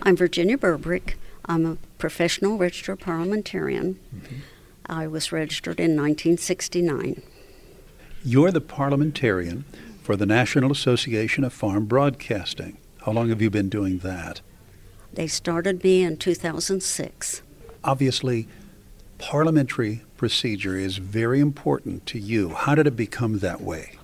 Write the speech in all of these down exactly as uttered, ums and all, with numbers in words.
I'm Virginia Burbrick. I'm a professional registered parliamentarian. Mm-hmm. I was registered in nineteen sixty-nine. You're the parliamentarian for the National Association of Farm Broadcasting. How long have you been doing that? They started me in two thousand six. Obviously, parliamentary procedure is very important to you. How did it become that way?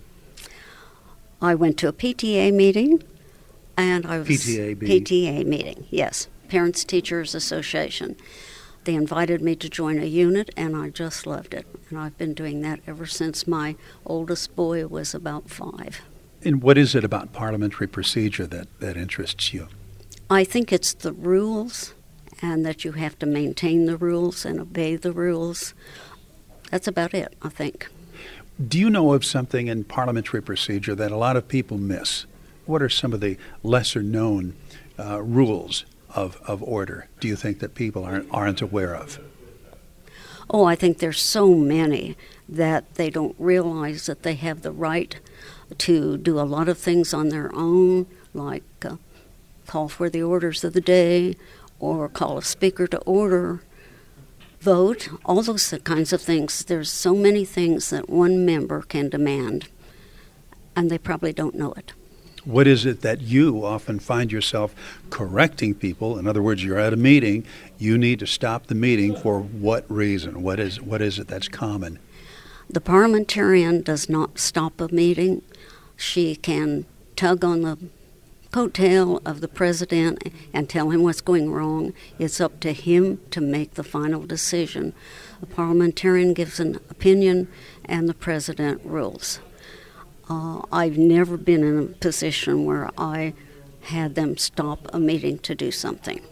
I went to a P T A meeting, and I was... P T A P T A meeting, yes. Parents Teachers Association. They invited me to join a unit, and I just loved it. And I've been doing that ever since my oldest boy was about five. And what is it about parliamentary procedure that, that interests you? I think it's the rules, and that you have to maintain the rules and obey the rules. That's about it, I think. Do you know of something in parliamentary procedure that a lot of people miss? What are some of the lesser-known uh, rules of, of order do you think that people aren't, aren't aware of? Oh, I think there's so many that they don't realize that they have the right to do a lot of things on their own, like uh, call for the orders of the day, or call a speaker to order, vote, all those kinds of things. There's so many things that one member can demand, and they probably don't know it. What is it that you often find yourself correcting people? In other words, you're at a meeting, you need to stop the meeting for what reason? What is what is it that's common? The parliamentarian does not stop a meeting. She can tug on the coattail of the president and tell him what's going wrong. It's up to him to make the final decision. The parliamentarian gives an opinion, and the president rules. Uh, I've never been in a position where I had them stop a meeting to do something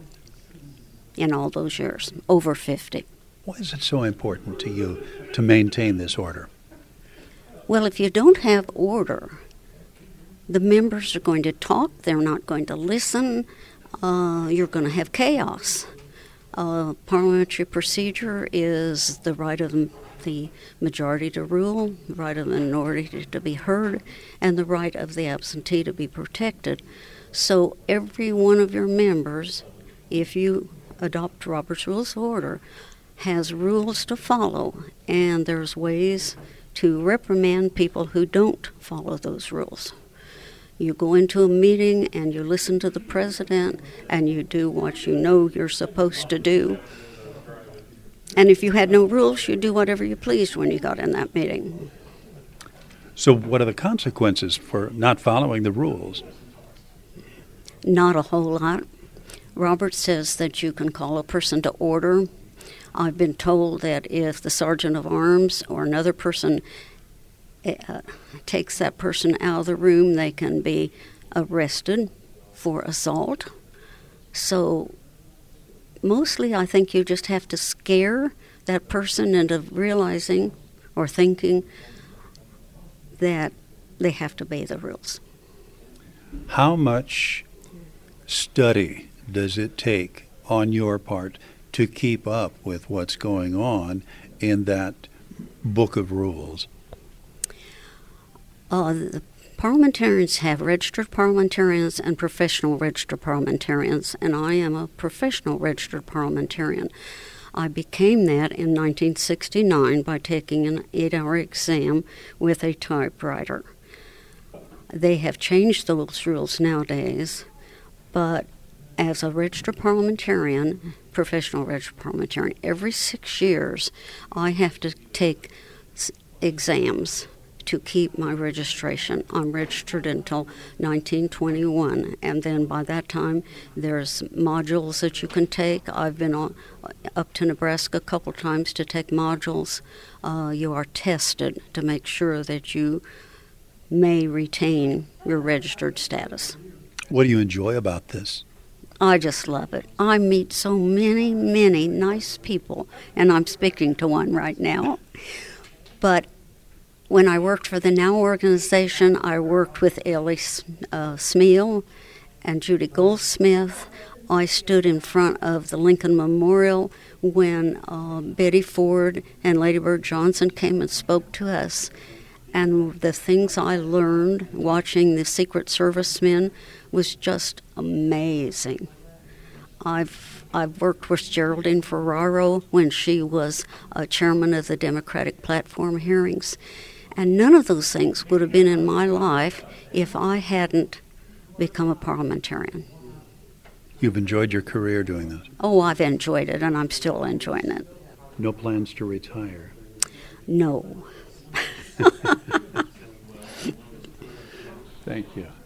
in all those years, over fifty. Why is it so important to you to maintain this order? Well, if you don't have order, the members are going to talk, they're not going to listen, uh, you're going to have chaos. Uh, parliamentary procedure is the right of the majority to rule, the right of the minority to be heard, and the right of the absentee to be protected. So every one of your members, if you adopt Robert's Rules of Order, has rules to follow, and there's ways to reprimand people who don't follow those rules. You go into a meeting and you listen to the president and you do what you know you're supposed to do. And if you had no rules, you'd do whatever you pleased when you got in that meeting. So what are the consequences for not following the rules? Not a whole lot. Robert says that you can call a person to order. I've been told that if the sergeant of arms or another person uh, takes that person out of the room, they can be arrested for assault. So mostly I think you just have to scare that person into realizing or thinking that they have to obey the rules. How much study does it take on your part to keep up with what's going on in that book of rules? Uh, the parliamentarians have registered parliamentarians and professional registered parliamentarians, and I am a professional registered parliamentarian. I became that in nineteen sixty-nine by taking an eight-hour exam with a typewriter. They have changed those rules nowadays, but as a registered parliamentarian, professional registered parliamentarian, every six years I have to take exams to keep my registration. I'm registered until nineteen twenty-one, and then by that time there's modules that you can take. I've been on, up to Nebraska a couple times to take modules. Uh, you are tested to make sure that you may retain your registered status. What do you enjoy about this? I just love it. I meet so many, many nice people, and I'm speaking to one right now. But when I worked for the NOW organization, I worked with Ellie uh, Smeal and Judy Goldsmith. I stood in front of the Lincoln Memorial when uh, Betty Ford and Lady Bird Johnson came and spoke to us. And the things I learned watching the Secret Service men was just amazing. I've I've worked with Geraldine Ferraro when she was uh, chairman of the Democratic Platform hearings. And none of those things would have been in my life if I hadn't become a parliamentarian. You've enjoyed your career doing this? Oh, I've enjoyed it, and I'm still enjoying it. No plans to retire? No. Thank you.